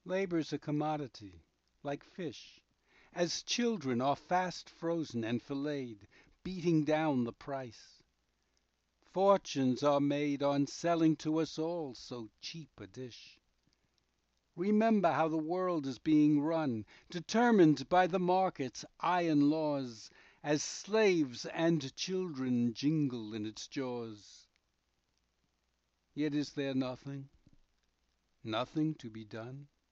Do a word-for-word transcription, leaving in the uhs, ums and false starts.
Labor's a commodity, like fish, as children are fast frozen and filleted, beating down the price. Fortunes are made on selling to us all so cheap a dish. Remember how the world is being run, determined by the market's iron laws, as slaves and children jingle in its jaws. Yet is there nothing, nothing to be done?